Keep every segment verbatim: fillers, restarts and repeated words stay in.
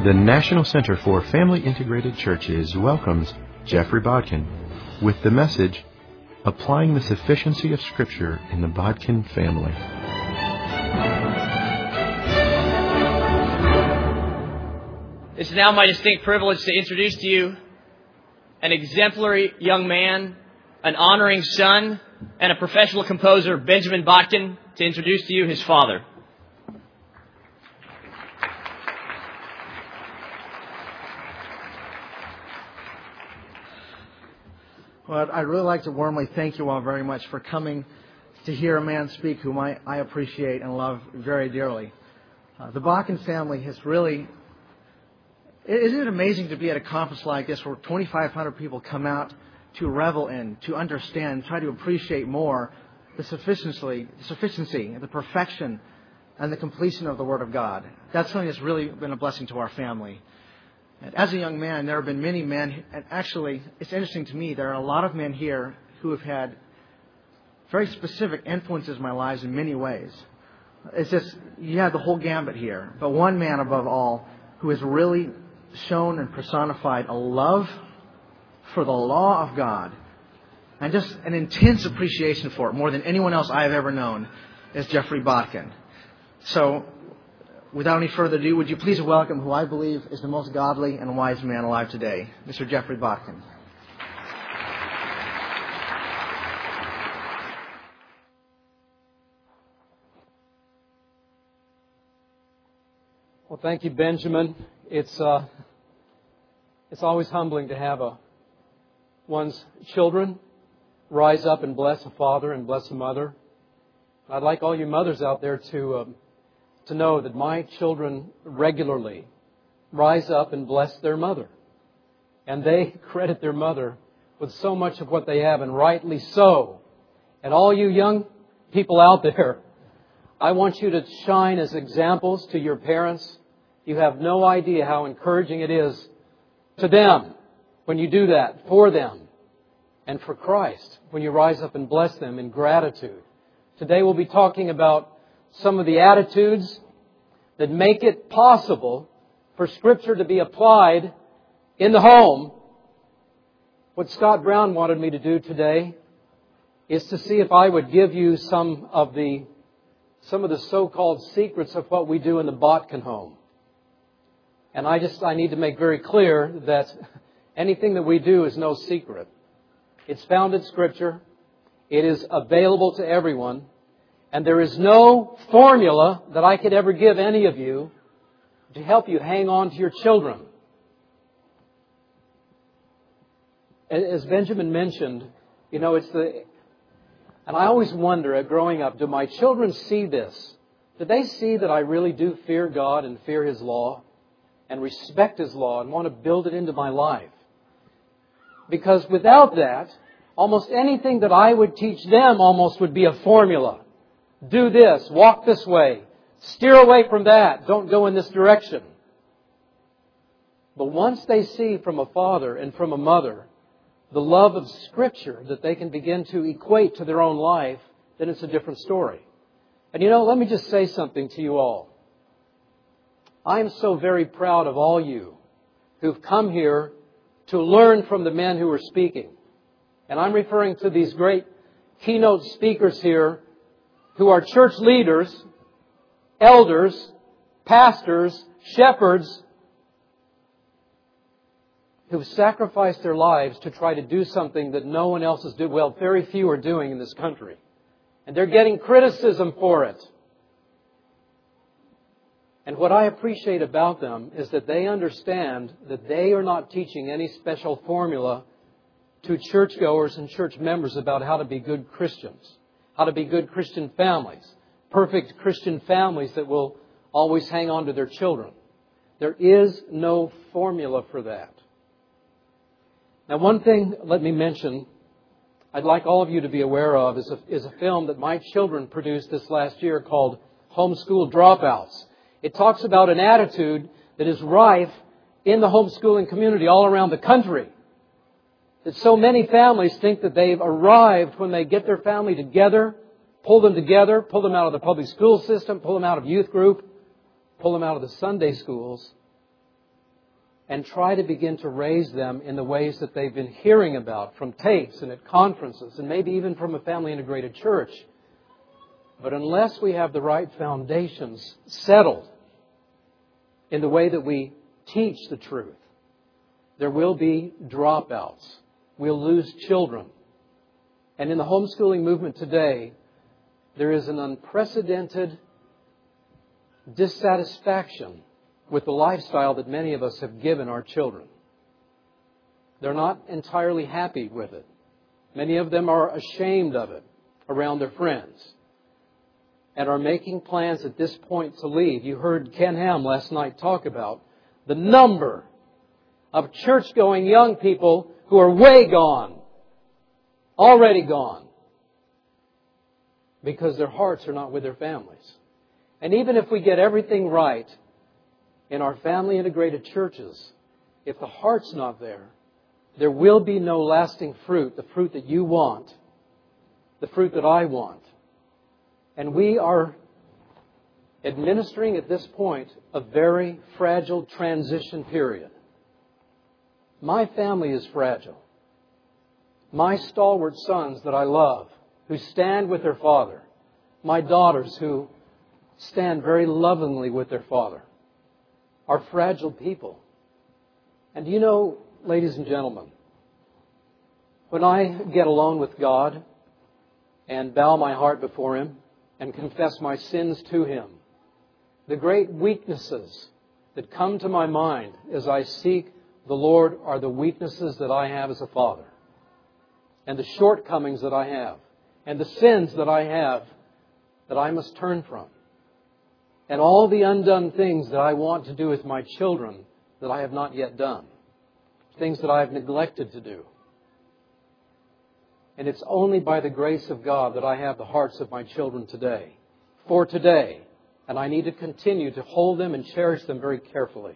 The National Center for Family Integrated Churches welcomes Jeffrey Bodkin with the message, Applying the Sufficiency of Scripture in the Bodkin Family. It's now my distinct privilege to introduce to you an exemplary young man, an honoring son, and a professional composer, Benjamin Bodkin, to introduce to you his father. Well, I'd really like to warmly thank you all very much for coming to hear a man speak whom I, I appreciate and love very dearly. Uh, the Bodkin family has really... Isn't it amazing to be at a conference like this where twenty-five hundred people come out to revel in, to understand, try to appreciate more the sufficiency, sufficiency, the perfection, and the completion of the Word of God? That's something that's really been a blessing to our family. And as a young man, there have been many men, and actually, it's interesting to me, there are a lot of men here who have had very specific influences in my lives in many ways. It's just, you have the whole gambit here. But one man above all who has really shown and personified a love for the law of God and just an intense appreciation for it, more than anyone else I have ever known, is Jeffrey Bodkin. So, without any further ado, would you please welcome who I believe is the most godly and wise man alive today, Mister Jeffrey Bodkin. Well, thank you, Benjamin. It's uh, it's always humbling to have a one's children rise up and bless a father and bless a mother. I'd like all you mothers out there to um, to know that my children regularly rise up and bless their mother, and they credit their mother with so much of what they have, and rightly so. And all you young people out there, I want you to shine as examples to your parents. You have no idea how encouraging it is to them when you do that for them, and for Christ when you rise up and bless them in gratitude. Today we'll be talking about some of the attitudes that make it possible for Scripture to be applied in the home. What Scott Brown wanted me to do today is to see if I would give you some of the some of the so-called secrets of what we do in the Bodkin home. And I just, I need to make very clear that anything that we do is no secret. It's found in Scripture. It is available to everyone. And there is no formula that I could ever give any of you to help you hang on to your children. As Benjamin mentioned, you know, it's the... And I always wonder, at growing up, do my children see this? Do they see that I really do fear God and fear His law and respect His law and want to build it into my life? Because without that, almost anything that I would teach them almost would be a formula. Do this, walk this way, steer away from that, don't go in this direction. But once they see from a father and from a mother the love of Scripture that they can begin to equate to their own life, then it's a different story. And you know, let me just say something to you all. I am so very proud of all you who've come here to learn from the men who are speaking. And I'm referring to these great keynote speakers here who are church leaders, elders, pastors, shepherds, who've sacrificed their lives to try to do something that no one else is doing. Well, very few are doing in this country. And they're getting criticism for it. And what I appreciate about them is that they understand that they are not teaching any special formula to churchgoers and church members about how to be good Christians, how to be good Christian families, perfect Christian families that will always hang on to their children. There is no formula for that. Now, one thing, let me mention, I'd like all of you to be aware of is a, is a film that my children produced this last year called Homeschool Dropouts. It talks about an attitude that is rife in the homeschooling community all around the country. That so many families think that they've arrived when they get their family together, pull them together, pull them out of the public school system, pull them out of youth group, pull them out of the Sunday schools, and try to begin to raise them in the ways that they've been hearing about from tapes and at conferences and maybe even from a family integrated church. But unless we have the right foundations settled in the way that we teach the truth, there will be dropouts. We'll lose children. And in the homeschooling movement today, there is an unprecedented dissatisfaction with the lifestyle that many of us have given our children. They're not entirely happy with it. Many of them are ashamed of it around their friends and are making plans at this point to leave. You heard Ken Ham last night talk about the number of church-going young people who are way gone, already gone, because their hearts are not with their families. And even if we get everything right in our family integrated churches, if the heart's not there, there will be no lasting fruit, the fruit that you want, the fruit that I want. And we are administering at this point a very fragile transition period. My family is fragile. My stalwart sons that I love, who stand with their father. My daughters who stand very lovingly with their father, are fragile people. And you know, ladies and gentlemen, when I get alone with God and bow my heart before Him and confess my sins to Him, the great weaknesses that come to my mind as I seek the Lord are the weaknesses that I have as a father, and the shortcomings that I have, and the sins that I have that I must turn from, and all the undone things that I want to do with my children that I have not yet done, things that I have neglected to do. And it's only by the grace of God that I have the hearts of my children today, for today, and I need to continue to hold them and cherish them very carefully.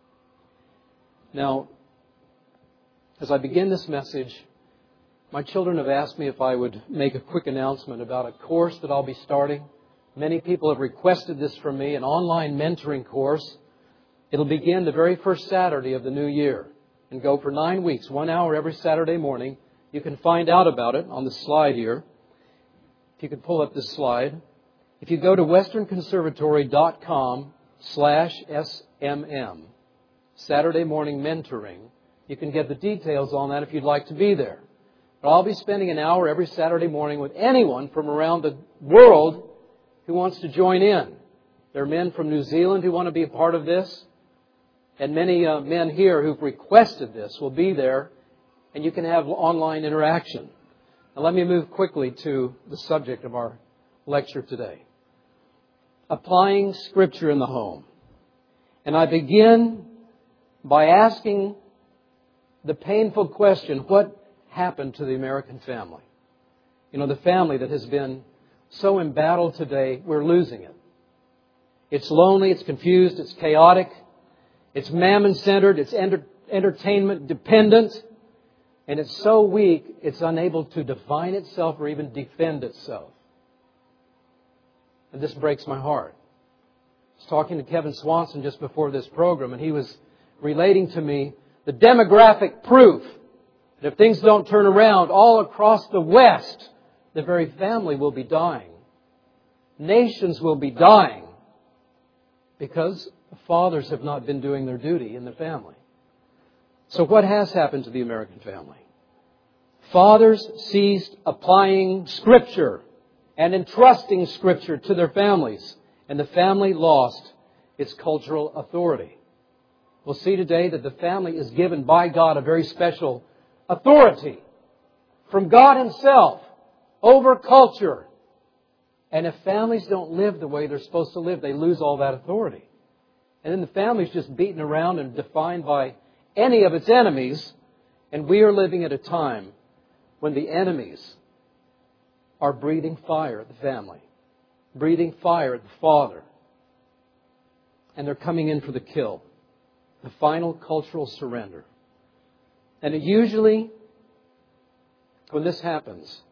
Now, as I begin this message, my children have asked me if I would make a quick announcement about a course that I'll be starting. Many people have requested this from me, an online mentoring course. It'll begin the very first Saturday of the new year and go for nine weeks, one hour every Saturday morning. You can find out about it on the slide here. If you could pull up this slide. If you go to westernconservatory.com slash SMM, Saturday morning mentoring, you can get the details on that if you'd like to be there. But I'll be spending an hour every Saturday morning with anyone from around the world who wants to join in. There are men from New Zealand who want to be a part of this. And many uh, men here who've requested this will be there. And you can have online interaction. Now let me move quickly to the subject of our lecture today. Applying Scripture in the home. And I begin by asking the painful question, what happened to the American family? You know, the family that has been so embattled today, we're losing it. It's lonely, it's confused, it's chaotic, it's mammon-centered, it's enter- entertainment-dependent, and it's so weak, it's unable to define itself or even defend itself. And this breaks my heart. I was talking to Kevin Swanson just before this program, and he was relating to me the demographic proof that if things don't turn around all across the West, the very family will be dying. Nations will be dying because the fathers have not been doing their duty in the family. So what has happened to the American family? Fathers ceased applying Scripture and entrusting Scripture to their families, and the family lost its cultural authority. We'll see today that the family is given by God a very special authority from God Himself over culture. And if families don't live the way they're supposed to live, they lose all that authority. And then the family's just beaten around and defined by any of its enemies. And we are living at a time when the enemies are breathing fire at the family, breathing fire at the father. And they're coming in for the kill, the final cultural surrender. And it usually, when this happens,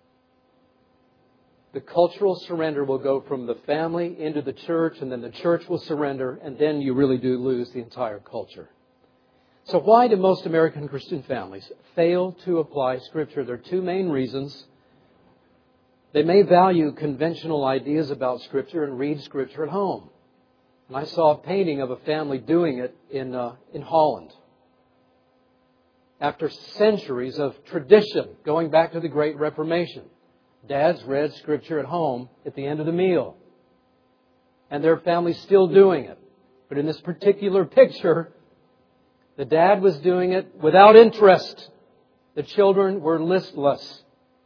the cultural surrender will go from the family into the church, and then the church will surrender, and then you really do lose the entire culture. So why do most American Christian families fail to apply Scripture? There are two main reasons. They may value conventional ideas about Scripture and read Scripture at home. And I saw a painting of a family doing it in uh, in Holland. After centuries of tradition, going back to the Great Reformation, dads read Scripture at home at the end of the meal. And their family's still doing it. But in this particular picture, the dad was doing it without interest. The children were listless.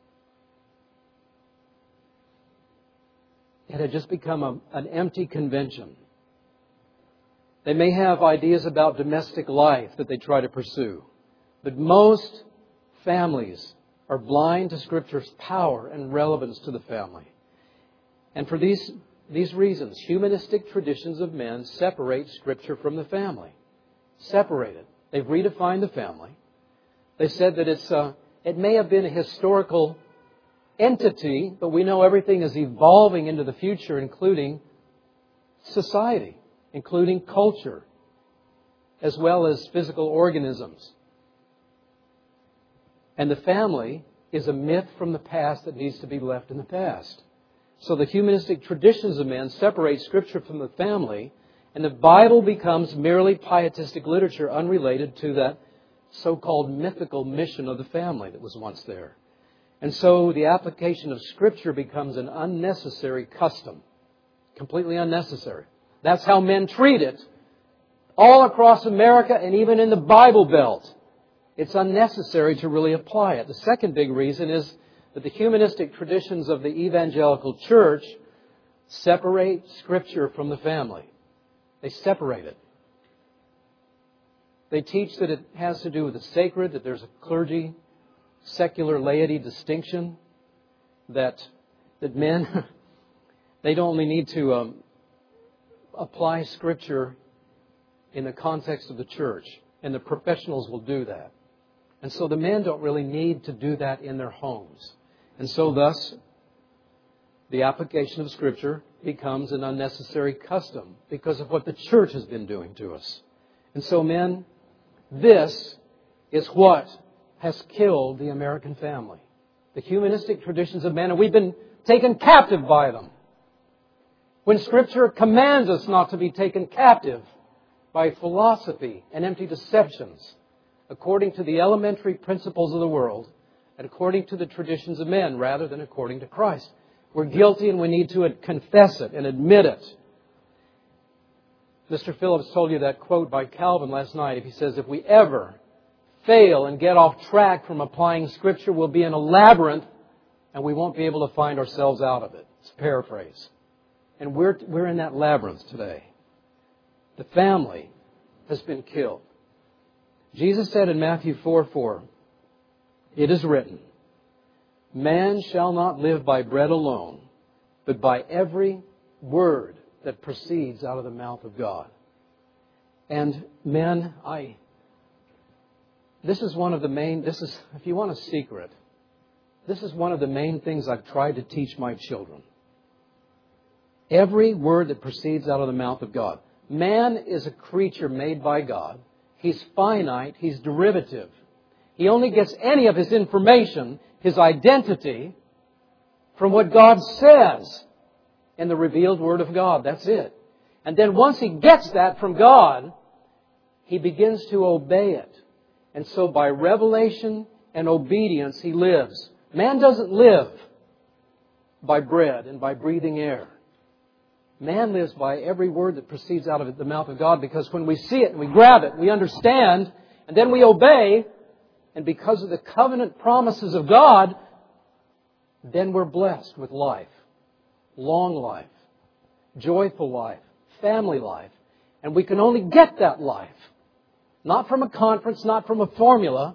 It had just become a, an empty convention. They may have ideas about domestic life that they try to pursue. But most families are blind to Scripture's power and relevance to the family. And for these, these reasons, humanistic traditions of men separate Scripture from the family. Separate it. They've redefined the family. They said that it's uh, it may have been a historical entity, but we know everything is evolving into the future, including society, including culture, as well as physical organisms. And the family is a myth from the past that needs to be left in the past. So the humanistic traditions of men separate Scripture from the family, and the Bible becomes merely pietistic literature unrelated to that so-called mythical mission of the family that was once there. And so the application of Scripture becomes an unnecessary custom. Completely unnecessary. That's how men treat it all across America and even in the Bible Belt. It's unnecessary to really apply it. The second big reason is that the humanistic traditions of the evangelical church separate Scripture from the family. They separate it. They teach that it has to do with the sacred, that there's a clergy, secular laity distinction, that that men, they don't only need to um, apply Scripture in the context of the church, and the professionals will do that. And so the men don't really need to do that in their homes. And so thus, the application of Scripture becomes an unnecessary custom because of what the church has been doing to us. And so men, this is what has killed the American family. The humanistic traditions of men, and we've been taken captive by them. When Scripture commands us not to be taken captive by philosophy and empty deceptions, according to the elementary principles of the world, and according to the traditions of men, rather than according to Christ. We're guilty and we need to confess it and admit it. Mister Phillips told you that quote by Calvin last night. He says, if we ever fail and get off track from applying Scripture, we'll be in a labyrinth and we won't be able to find ourselves out of it. It's a paraphrase. And we're, we're in that labyrinth today. The family has been killed. Jesus said in Matthew four four, it is written, man shall not live by bread alone, but by every word that proceeds out of the mouth of God. And men, I, this is one of the main, this is, if you want a secret, this is one of the main things I've tried to teach my children. Every word that proceeds out of the mouth of God. Man is a creature made by God. He's finite. He's derivative. He only gets any of his information, his identity, from what God says in the revealed Word of God. That's it. And then once he gets that from God, he begins to obey it. And so by revelation and obedience, he lives. Man doesn't live by bread and by breathing air. Man lives by every word that proceeds out of the mouth of God, because when we see it and we grab it, we understand, and then we obey, and because of the covenant promises of God, then we're blessed with life. Long life. Joyful life. Family life. And we can only get that life. Not from a conference, not from a formula,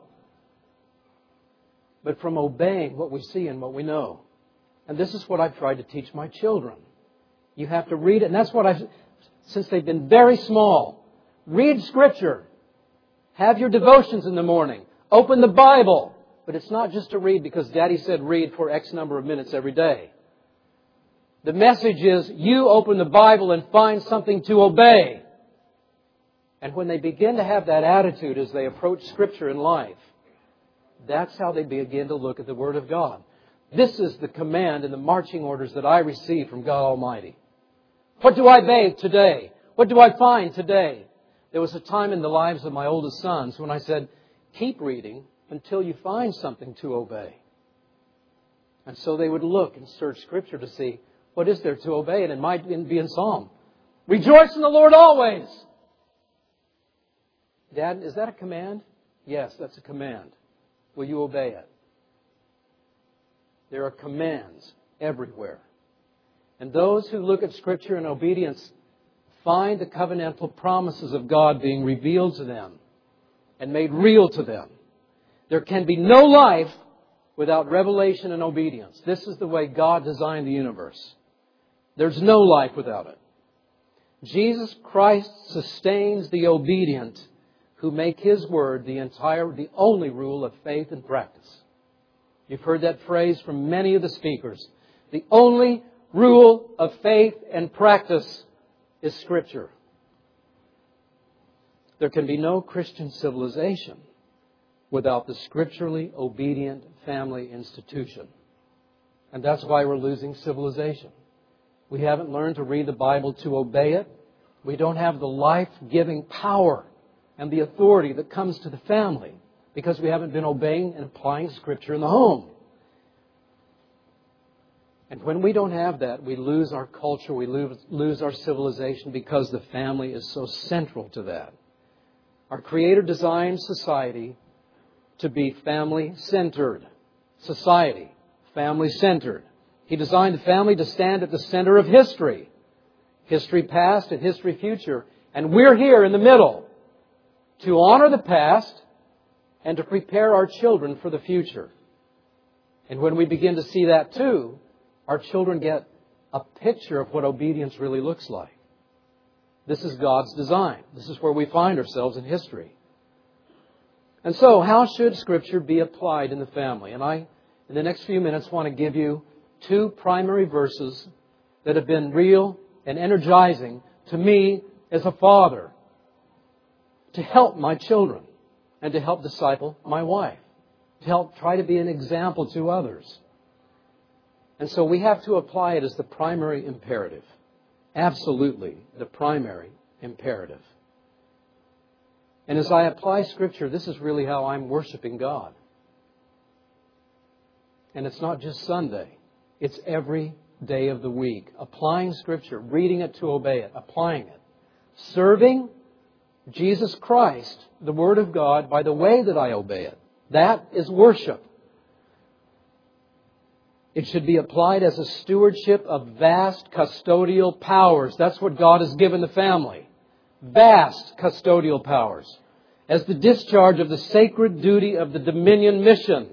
but from obeying what we see and what we know. And this is what I've tried to teach my children. You have to read it. And that's what I've, since they've been very small. Read Scripture. Have your devotions in the morning. Open the Bible. But it's not just to read because Daddy said read for X number of minutes every day. The message is you open the Bible and find something to obey. And when they begin to have that attitude as they approach Scripture in life, that's how they begin to look at the Word of God. This is the command and the marching orders that I receive from God Almighty. What do I bathe today? What do I find today? There was a time in the lives of my oldest sons when I said, keep reading until you find something to obey. And so they would look and search Scripture to see what is there to obey. And it might be in Psalm. Rejoice in the Lord always. Dad, is that a command? Yes, that's a command. Will you obey it? There are commands everywhere. And those who look at Scripture in obedience find the covenantal promises of God being revealed to them and made real to them. There can be no life without revelation and obedience. This is the way God designed the universe. There's no life without it. Jesus Christ sustains the obedient who make His Word the entire, the only rule of faith and practice. You've heard that phrase from many of the speakers. The only rule of faith and practice is Scripture. There can be no Christian civilization without the scripturally obedient family institution. And that's why we're losing civilization. We haven't learned to read the Bible to obey it. We don't have the life-giving power and the authority that comes to the family because we haven't been obeying and applying Scripture in the home. And when we don't have that, we lose our culture, we lose, lose our civilization because the family is so central to that. Our Creator designed society to be family-centered. Society, family-centered. He designed the family to stand at the center of history. History past and history future. And we're here in the middle to honor the past and to prepare our children for the future. And when we begin to see that too, our children get a picture of what obedience really looks like. This is God's design. This is where we find ourselves in history. And so, how should Scripture be applied in the family? And I, in the next few minutes, want to give you two primary verses that have been real and energizing to me as a father to help my children and to help disciple my wife, to help try to be an example to others. And so we have to apply it as the primary imperative. Absolutely the primary imperative. And as I apply Scripture, this is really how I'm worshiping God. And it's not just Sunday. It's every day of the week. Applying Scripture, reading it to obey it, applying it. Serving Jesus Christ, the Word of God, by the way that I obey it. That is worship. It should be applied as a stewardship of vast custodial powers. That's what God has given the family. Vast custodial powers. As the discharge of the sacred duty of the Dominion mission.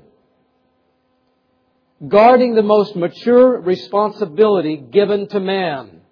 Guarding the most mature responsibility given to man.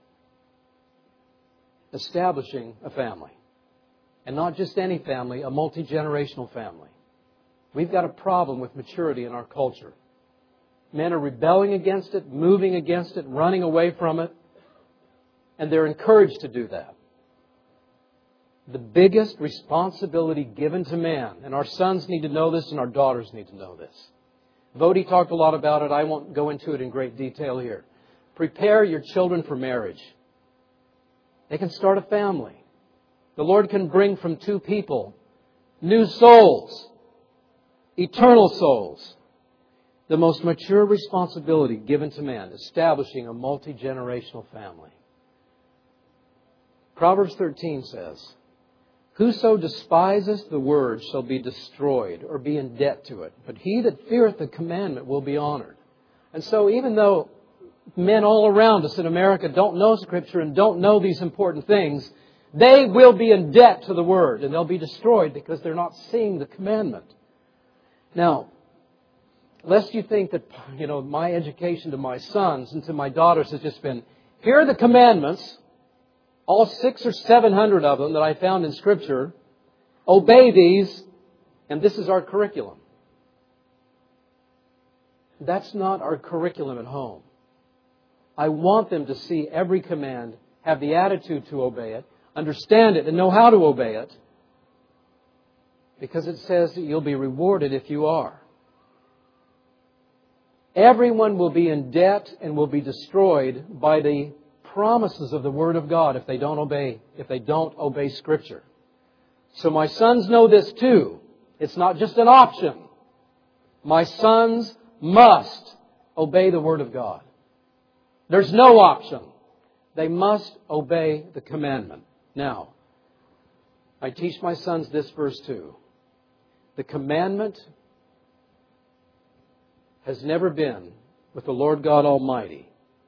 Establishing a family. And not just any family, a multi-generational family. We've got a problem with maturity in our culture. Men are rebelling against it, moving against it, running away from it. And they're encouraged to do that. The biggest responsibility given to man, and our sons need to know this and our daughters need to know this. Vodi talked a lot about it. I won't go into it in great detail here. Prepare your children for marriage. They can start a family. The Lord can bring from two people new souls, eternal souls. The most mature responsibility given to man, establishing a multi-generational family. Proverbs thirteen says, whoso despises the word shall be destroyed or be in debt to it. But he that feareth the commandment will be honored. And so even though men all around us in America don't know Scripture and don't know these important things, they will be in debt to the word and they'll be destroyed because they're not seeing the commandment. Now, lest you think that, you know, my education to my sons and to my daughters has just been, here are the commandments, all six or seven hundred of them that I found in Scripture. Obey these, and this is our curriculum. That's not our curriculum at home. I want them to see every command, have the attitude to obey it. understand it and know how to obey it. Because it says that you'll be rewarded if you are. Everyone will be in debt and will be destroyed by the promises of the Word of God if they don't obey, if they don't obey Scripture. So my sons know this too. It's not just an option. My sons must obey the Word of God. There's no option. They must obey the commandment. Now, I teach my sons this verse too. The commandment has never been with the Lord God Almighty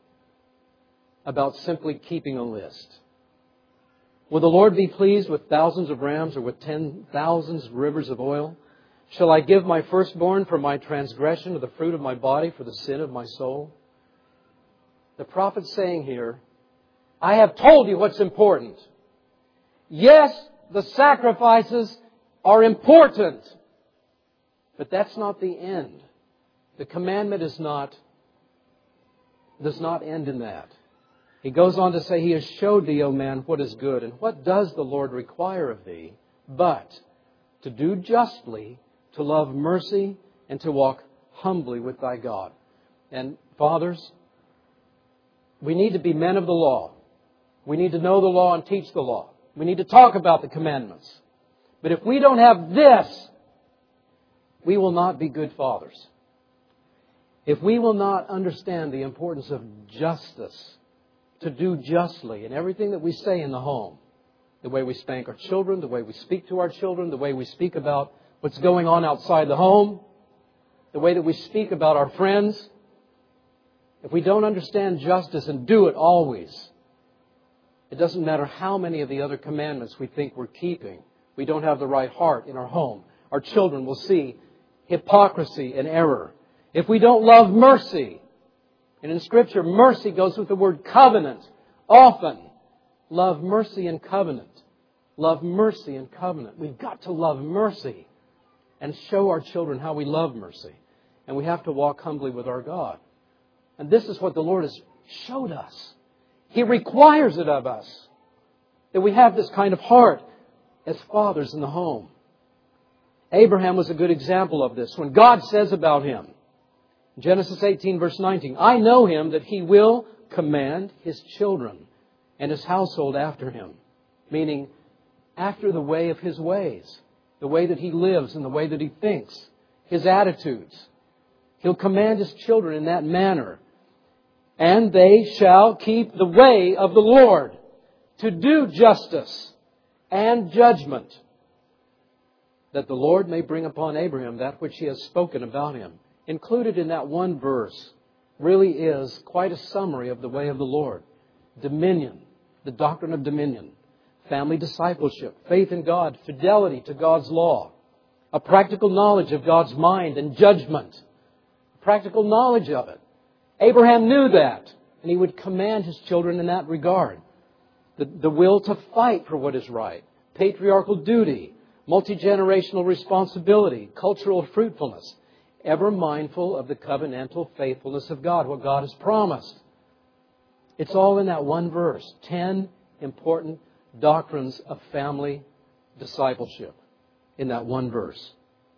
about simply keeping a list. Will the Lord be pleased with thousands of rams or with ten thousands of rivers of oil? Shall I give my firstborn for my transgression or the fruit of my body for the sin of my soul? The prophet's saying here, I have told you what's important. Yes, the sacrifices are important, but that's not the end. The commandment is not, does not end in that. He goes on to say, He has showed thee, O man, what is good. And what does the Lord require of thee? But to do justly, to love mercy, and to walk humbly with thy God. And fathers, we need to be men of the law. We need to know the law and teach the law. We need to talk about the commandments. But if we don't have this, we will not be good fathers. If we will not understand the importance of justice, to do justly in everything that we say in the home, the way we spank our children, the way we speak to our children, the way we speak about what's going on outside the home, the way that we speak about our friends, if we don't understand justice and do it always, it doesn't matter how many of the other commandments we think we're keeping. We don't have the right heart in our home. Our children will see hypocrisy and error. If we don't love mercy, and in Scripture, mercy goes with the word covenant. Often, love mercy and covenant. Love mercy and covenant. We've got to love mercy and show our children how we love mercy. And we have to walk humbly with our God. And this is what the Lord has showed us. He requires it of us, that we have this kind of heart as fathers in the home. Abraham was a good example of this. When God says about him, Genesis eighteen, verse nineteen, I know him that he will command his children and his household after him. Meaning, after the way of his ways, the way that he lives and the way that he thinks, his attitudes. He'll command his children in that manner. And they shall keep the way of the Lord to do justice and judgment, that the Lord may bring upon Abraham that which He has spoken about him. Included in that one verse really is quite a summary of the way of the Lord. Dominion, the doctrine of dominion, family discipleship, faith in God, fidelity to God's law, a practical knowledge of God's mind and judgment, practical knowledge of it. Abraham knew that, and he would command his children in that regard. The, the will to fight for what is right, patriarchal duty, multi-generational responsibility, cultural fruitfulness, ever mindful of the covenantal faithfulness of God, what God has promised. It's all in that one verse. Ten important doctrines of family discipleship in that one verse.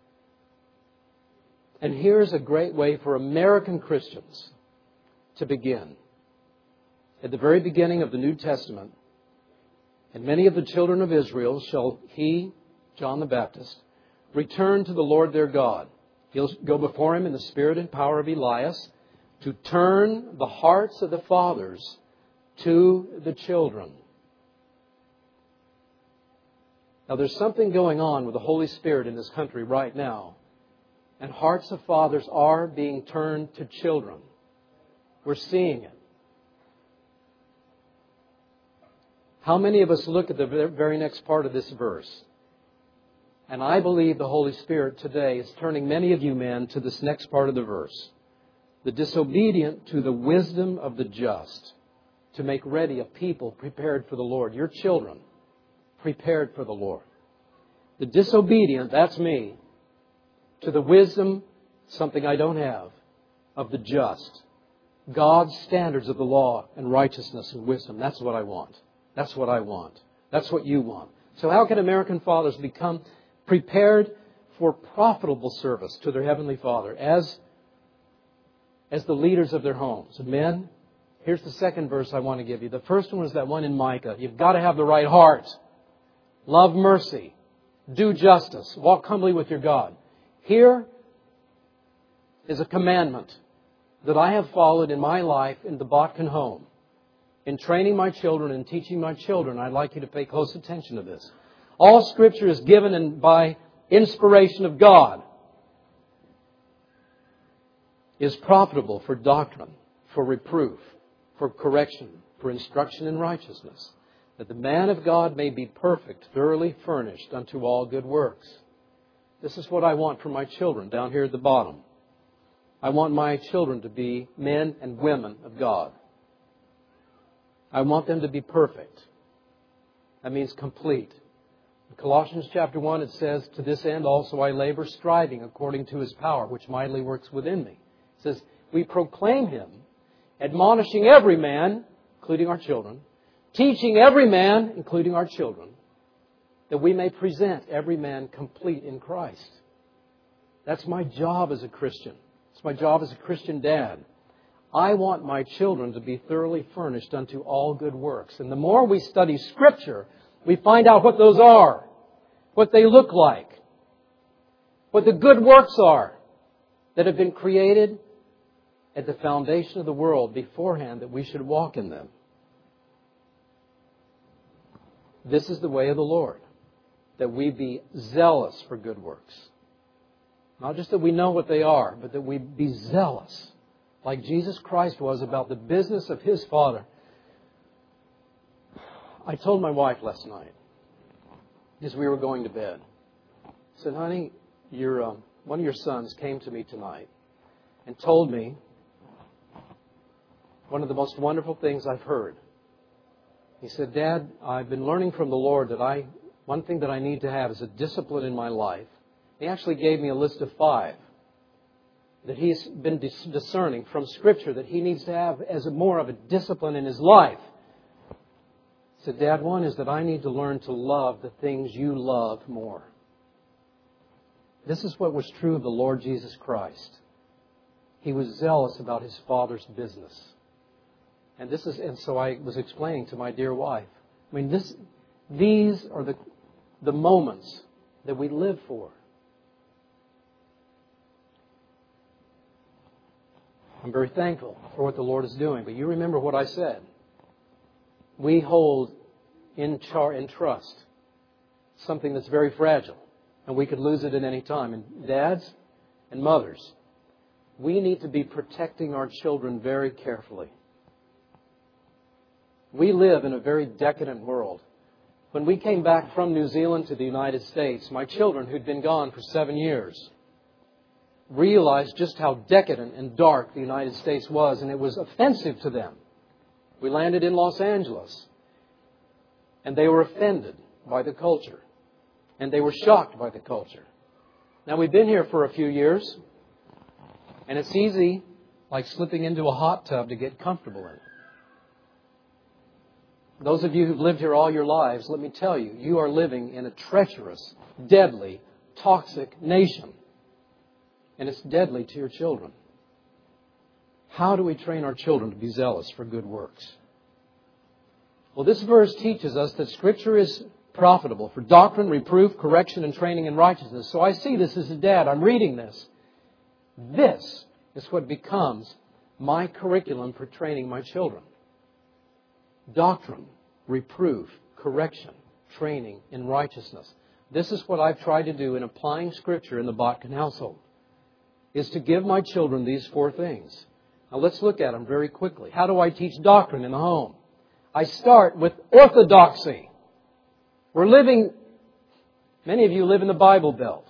And here's a great way for American Christians to begin. At the very beginning of the New Testament, and many of the children of Israel shall he, John the Baptist, return to the Lord their God. He'll go before him in the spirit and power of Elias to turn the hearts of the fathers to the children. Now there's something going on with the Holy Spirit in this country right now. And hearts of fathers are being turned to children. We're seeing it. How many of us look at the very next part of this verse? And I believe the Holy Spirit today is turning many of you men to this next part of the verse. The disobedient to the wisdom of the just, to make ready a people prepared for the Lord. Your children prepared for the Lord. The disobedient, that's me, to the wisdom, something I don't have, of the just. God's standards of the law and righteousness and wisdom. That's what I want. That's what I want. That's what you want. So how can American fathers become prepared for profitable service to their Heavenly Father as, as the leaders of their homes? Men, here's the second verse I want to give you. The first one is that one in Micah. You've got to have the right heart. Love mercy. Do justice. Walk humbly with your God. Here is a commandment that I have followed in my life in the Botkin home. In training my children and teaching my children, I'd like you to pay close attention to this. All Scripture is given in, by inspiration of God, is profitable for doctrine, for reproof, for correction, for instruction in righteousness, that the man of God may be perfect, thoroughly furnished unto all good works. This is what I want for my children down here at the bottom. I want my children to be men and women of God. I want them to be perfect. That means complete. In Colossians chapter one it says, to this end also I labor, striving according to His power, which mightily works within me. It says, we proclaim Him, admonishing every man, including our children, teaching every man, including our children, that we may present every man complete in Christ. That's my job as a Christian. It's my job as a Christian dad. I want my children to be thoroughly furnished unto all good works. And the more we study Scripture, we find out what those are, what they look like, what the good works are that have been created at the foundation of the world beforehand, that we should walk in them. This is the way of the Lord, that we be zealous for good works. Not just that we know what they are, but that we be zealous, like Jesus Christ was, about the business of His Father. I told my wife last night, as we were going to bed, I said, honey, your, um, one of your sons came to me tonight and told me one of the most wonderful things I've heard. He said, Dad, I've been learning from the Lord that I, one thing that I need to have is a discipline in my life. He actually gave me a list of five that he's been dis- discerning from Scripture that he needs to have as a more of a discipline in his life. He said, Dad, one is that I need to learn to love the things you love more. This is what was true of the Lord Jesus Christ. He was zealous about His Father's business. And this is, and so I was explaining to my dear wife, I mean, this, these are the, the moments that we live for. I'm very thankful for what the Lord is doing. But you remember what I said. We hold in char in trust something that's very fragile, and we could lose it at any time. And dads and mothers, we need to be protecting our children very carefully. We live in a very decadent world. When we came back from New Zealand to the United States, my children, who'd been gone for seven years, realized just how decadent and dark the United States was, and it was offensive to them. We landed in Los Angeles, and they were offended by the culture, and they were shocked by the culture. Now, we've been here for a few years, and it's easy, like slipping into a hot tub, to get comfortable in it. Those of you who've lived here all your lives, let me tell you, you are living in a treacherous, deadly, toxic nation. And it's deadly to your children. How do we train our children to be zealous for good works? Well, this verse teaches us that Scripture is profitable for doctrine, reproof, correction, and training in righteousness. So I see this as a dad. I'm reading this. This is what becomes my curriculum for training my children. Doctrine, reproof, correction, training in righteousness. This is what I've tried to do in applying Scripture in the Botkin household, is to give my children these four things. Now let's look at them very quickly. How do I teach doctrine in the home? I start with orthodoxy. We're living, many of you live in the Bible Belt.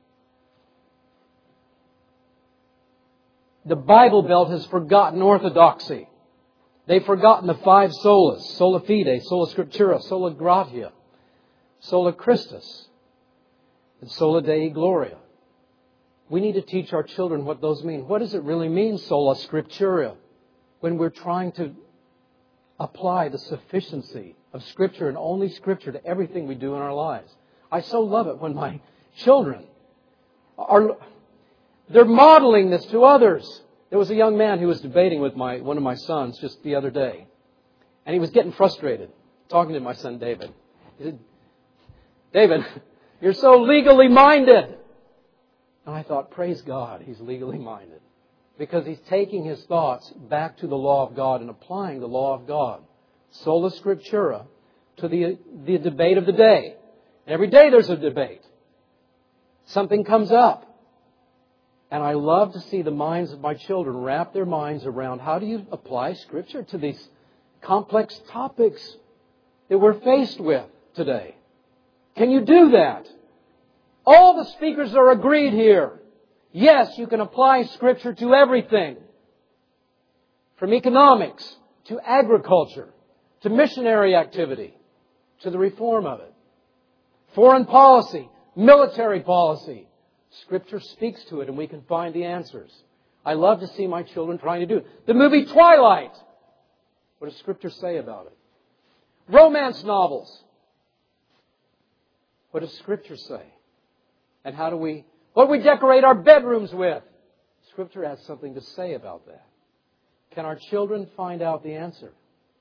The Bible Belt has forgotten orthodoxy. They've forgotten the five solas: sola fide, sola scriptura, sola gratia, sola Christus, and sola Dei gloria. We need to teach our children what those mean. What does it really mean, sola scriptura, when we're trying to apply the sufficiency of Scripture and only Scripture to everything we do in our lives. I so love it when my children are, they're modeling this to others. There was a young man who was debating with my one of my sons just the other day. And he was getting frustrated, talking to my son David. He said, David, you're so legally minded. And I thought, praise God, he's legally minded. Because he's taking his thoughts back to the law of God and applying the law of God, sola scriptura, to the, the debate of the day. And every day there's a debate. Something comes up. And I love to see the minds of my children wrap their minds around how do you apply Scripture to these complex topics that we're faced with today. Can you do that? All the speakers are agreed here. Yes, you can apply Scripture to everything. From economics to agriculture to missionary activity to the reform of it. Foreign policy, military policy. Scripture speaks to it and we can find the answers. I love to see my children trying to do it. The movie Twilight. What does Scripture say about it? Romance novels. What does Scripture say? And how do we, what do we decorate our bedrooms with? Scripture has something to say about that. Can our children find out the answer?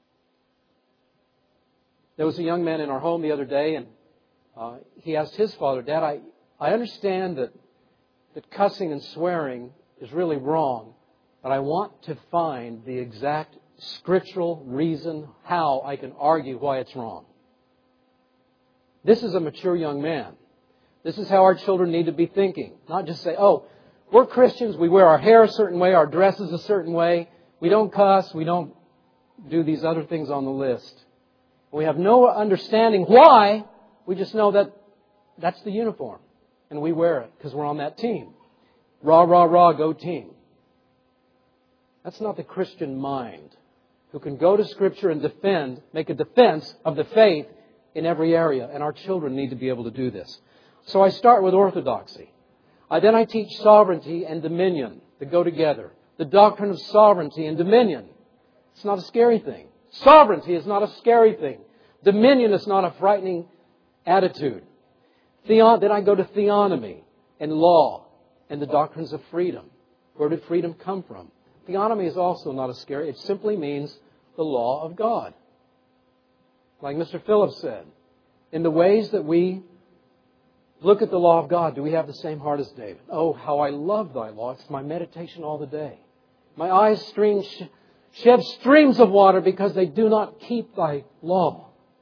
There was a young man in our home the other day, and uh, he asked his father, Dad, I, I understand that, that cussing and swearing is really wrong, but I want to find the exact scriptural reason how I can argue why it's wrong. This is a mature young man. This is how our children need to be thinking. Not just say, oh, we're Christians, we wear our hair a certain way, our dress is a certain way, we don't cuss, we don't do these other things on the list. We have no understanding why, we just know that that's the uniform. And we wear it because we're on that team. Rah, rah, rah, go team. That's not the Christian mind who can go to Scripture and defend, make a defense of the faith in every area. And our children need to be able to do this. So I start with orthodoxy. I, then I teach sovereignty and dominion that go together. The doctrine of sovereignty and dominion. It's not a scary thing. Sovereignty is not a scary thing. Dominion is not a frightening attitude. Theon, then I go to theonomy and law and the doctrines of freedom. Where did freedom come from? Theonomy is also not a scary. It simply means the law of God. Like Mister Phillips said, in the ways that we look at the law of God, do we have the same heart as David? Oh, how I love thy law. It's my meditation all the day. My eyes stream, shed streams of water because they do not keep thy law.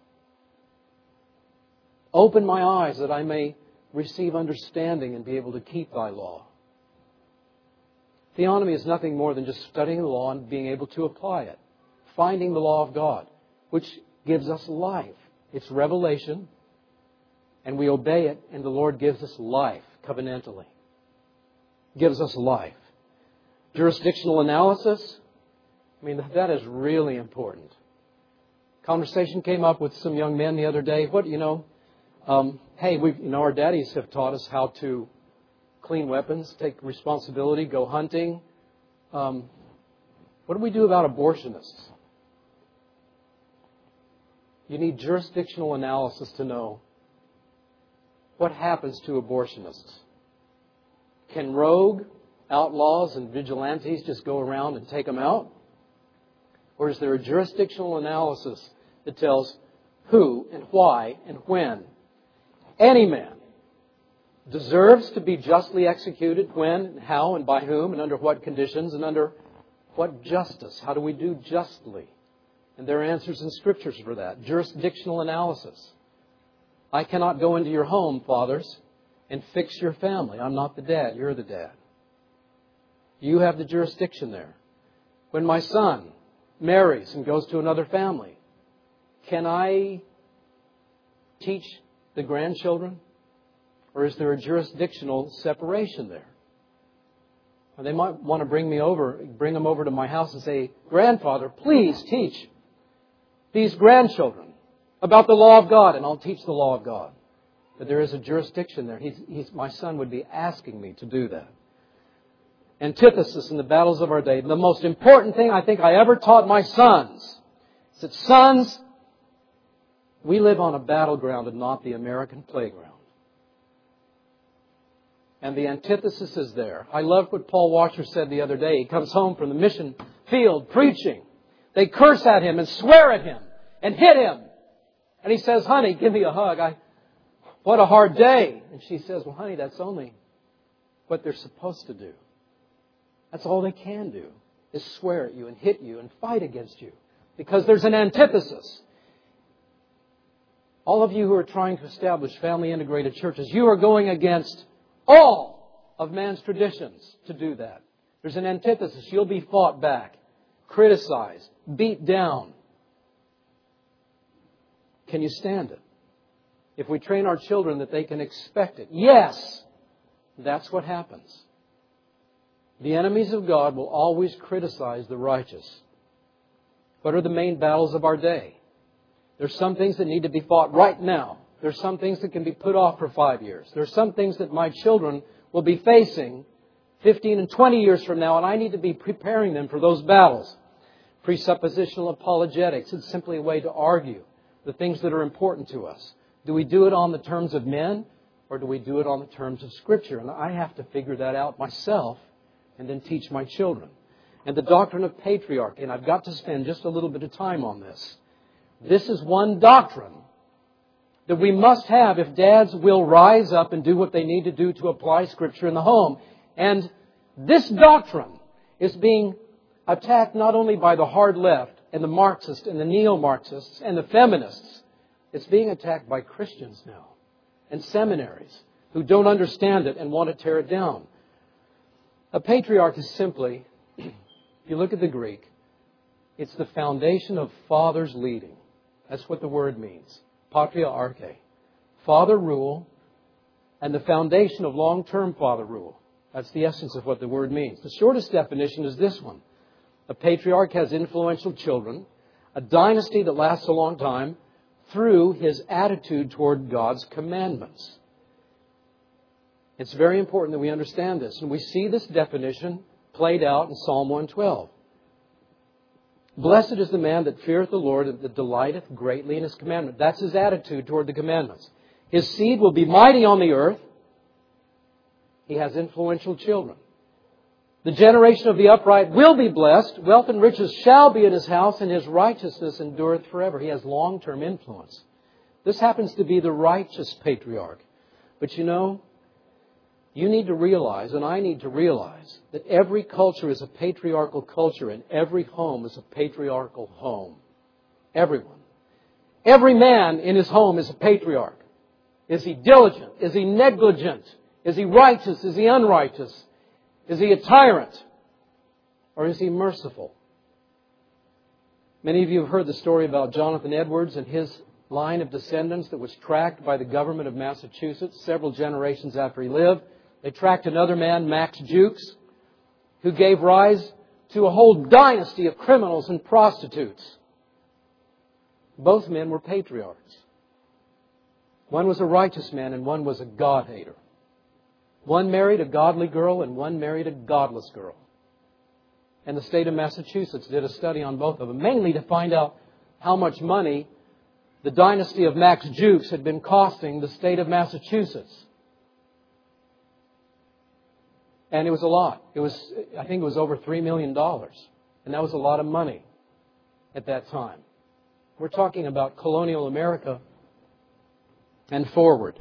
Open my eyes that I may receive understanding and be able to keep thy law. Theonomy is nothing more than just studying the law and being able to apply it. Finding the law of God, which gives us life. It's revelation, and we obey it, and the Lord gives us life covenantally. Gives us life. Jurisdictional analysis, I mean, that is really important. Conversation came up with some young men the other day. What, you know, um, hey, we, you know, our daddies have taught us how to clean weapons, take responsibility, go hunting. Um, what do we do about abortionists? You need jurisdictional analysis to know what happens to abortionists. Can rogue outlaws and vigilantes just go around and take them out? Or is there a jurisdictional analysis that tells who and why and when any man deserves to be justly executed, when, and how, and by whom, and under what conditions, and under what justice? How do we do justly? And there are answers in Scriptures for that. Jurisdictional analysis. I cannot go into your home, fathers, and fix your family. I'm not the dad. You're the dad. You have the jurisdiction there. When my son marries and goes to another family, can I teach the grandchildren? Or is there a jurisdictional separation there? Or they might want to bring me over, bring them over to my house and say, grandfather, please teach these grandchildren about the law of God, and I'll teach the law of God. But there is a jurisdiction there. He's, he's, my son would be asking me to do that. Antithesis in the battles of our day. The most important thing I think I ever taught my sons He said, sons, we live on a battleground and not the American playground. And the antithesis is there. I love what Paul Washer said the other day. He comes home from the mission field preaching. They curse at him and swear at him and hit him. And he says, honey, give me a hug. I, what a hard day. And she says, well, honey, that's only what they're supposed to do. That's all they can do, is swear at you and hit you and fight against you. Because there's an antithesis. All of you who are trying to establish family integrated churches, you are going against all of man's traditions to do that. There's an antithesis. You'll be fought back, criticized, beat down. Can you stand it? If we train our children that they can expect it, yes, that's what happens. The enemies of God will always criticize the righteous. What are the main battles of our day? There's some things that need to be fought right now. There's some things that can be put off for five years. There's some things that my children will be facing fifteen and twenty years from now, and I need to be preparing them for those battles. Presuppositional apologetics is simply a way to argue the things that are important to us. Do we do it on the terms of men, or do we do it on the terms of Scripture? And I have to figure that out myself and then teach my children. And the doctrine of patriarchy, and I've got to spend just a little bit of time on this. This is one doctrine that we must have if dads will rise up and do what they need to do to apply Scripture in the home. And this doctrine is being attacked not only by the hard left and the Marxists and the neo-Marxists and the feminists. It's being attacked by Christians now and seminaries who don't understand it and want to tear it down. A patriarch is simply, if you look at the Greek, it's the foundation of fathers leading. That's what the word means. Patriarche. Father rule and the foundation of long-term father rule. That's the essence of what the word means. The shortest definition is this one. A patriarch has influential children, a dynasty that lasts a long time, through his attitude toward God's commandments. It's very important that we understand this. And we see this definition played out in Psalm one twelve. Blessed is the man that feareth the Lord, and that delighteth greatly in His commandment. That's his attitude toward the commandments. His seed will be mighty on the earth. He has influential children. The generation of the upright will be blessed. Wealth and riches shall be in his house, and his righteousness endureth forever. He has long-term influence. This happens to be the righteous patriarch. But you know, you need to realize, and I need to realize, that every culture is a patriarchal culture, and every home is a patriarchal home. Everyone. Every man in his home is a patriarch. Is he diligent? Is he negligent? Is he righteous? Is he unrighteous? Is he a tyrant? Or is he merciful? Many of you have heard the story about Jonathan Edwards and his line of descendants that was tracked by the government of Massachusetts several generations after he lived. They tracked another man, Max Jukes, who gave rise to a whole dynasty of criminals and prostitutes. Both men were patriarchs. One was a righteous man and one was a God-hater. One married a godly girl and one married a godless girl. And the state of Massachusetts did a study on both of them, mainly to find out how much money the dynasty of Max Jukes had been costing the state of Massachusetts. And it was a lot. It was, I think it was over three million dollars. And that was a lot of money at that time. We're talking about colonial America and forward.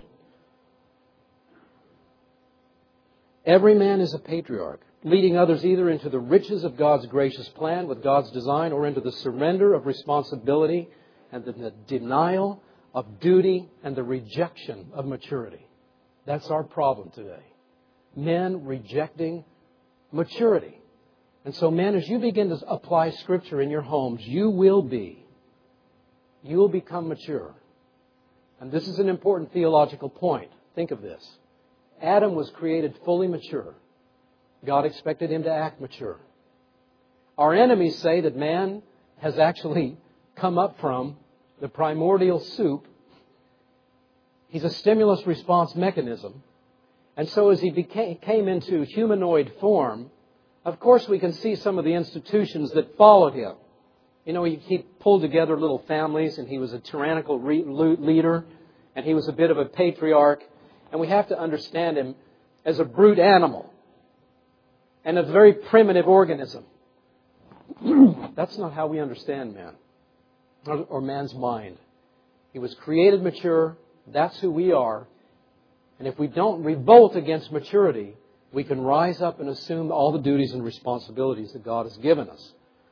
Every man is a patriarch, leading others either into the riches of God's gracious plan with God's design or into the surrender of responsibility and the denial of duty and the rejection of maturity. That's our problem today. Men rejecting maturity. And so, men, as you begin to apply Scripture in your homes, you will be, you will become mature. And this is an important theological point. Think of this. Adam was created fully mature. God expected him to act mature. Our enemies say that man has actually come up from the primordial soup. He's a stimulus response mechanism. And so as he became, came into humanoid form, of course we can see some of the institutions that followed him. You know, he, he pulled together little families, and he was a tyrannical re- leader, and he was a bit of a patriarch. And we have to understand him as a brute animal and a very primitive organism. That's not how we understand man or, or man's mind. He was created mature. That's who we are. And if we don't revolt against maturity, we can rise up and assume all the duties and responsibilities that God has given us.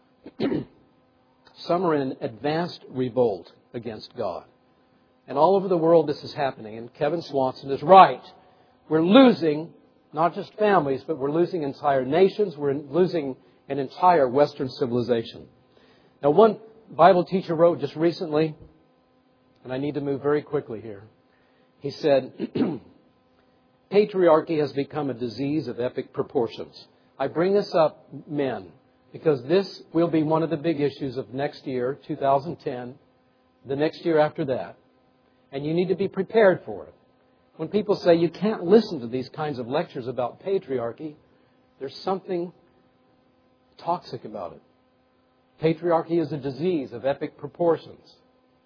Some are in advanced revolt against God. And all over the world this is happening. And Kevin Swanson is right. We're losing not just families, but we're losing entire nations. We're losing an entire Western civilization. Now, one Bible teacher wrote just recently, and I need to move very quickly here. He said, patriarchy has become a disease of epic proportions. I bring this up, men, because this will be one of the big issues of next year, two thousand ten, the next year after that. And you need to be prepared for it. When people say you can't listen to these kinds of lectures about patriarchy, there's something toxic about it. Patriarchy is a disease of epic proportions.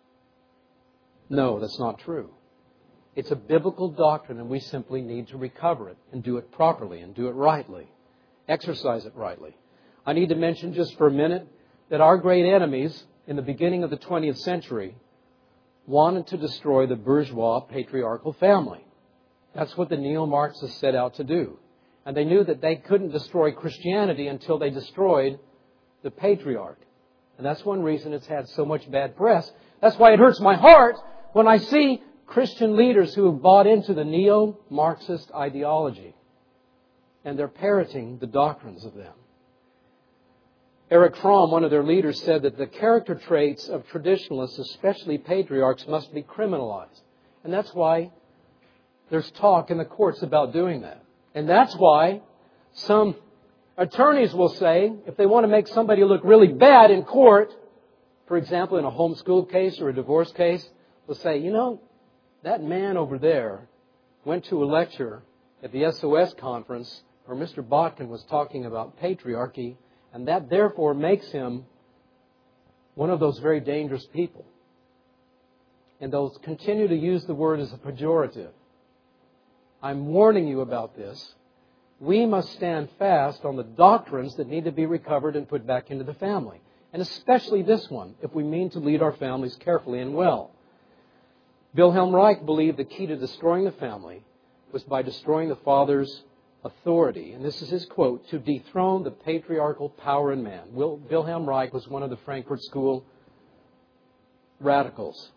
No, that's not true. It's a biblical doctrine, and we simply need to recover it and do it properly and do it rightly. Exercise it rightly. I need to mention just for a minute that our great enemies in the beginning of the twentieth century wanted to destroy the bourgeois patriarchal family. That's what the neo-Marxists set out to do. And they knew that they couldn't destroy Christianity until they destroyed the patriarch. And that's one reason it's had so much bad press. That's why it hurts my heart when I see Christian leaders who have bought into the neo-Marxist ideology. And they're parroting the doctrines of them. Eric Fromm, one of their leaders, said that the character traits of traditionalists, especially patriarchs, must be criminalized. And that's why there's talk in the courts about doing that. And that's why some attorneys will say, if they want to make somebody look really bad in court, for example, in a homeschool case or a divorce case, they'll say, you know, that man over there went to a lecture at the S O S conference where Mister Botkin was talking about patriarchy, and that therefore makes him one of those very dangerous people. And they'll continue to use the word as a pejorative. I'm warning you about this. We must stand fast on the doctrines that need to be recovered and put back into the family. And especially this one, if we mean to lead our families carefully and well. Wilhelm Reich believed the key to destroying the family was by destroying the father's authority. And this is his quote, to dethrone the patriarchal power in man. Wil- Wilhelm Reich was one of the Frankfurt School radicals.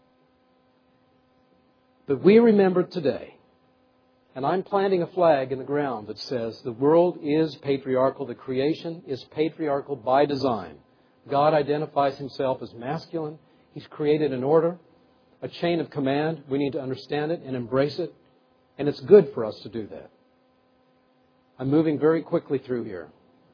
But we remember today, and I'm planting a flag in the ground that says the world is patriarchal. The creation is patriarchal by design. God identifies Himself as masculine. He's created an order, a chain of command. We need to understand it and embrace it. And it's good for us to do that. I'm moving very quickly through here.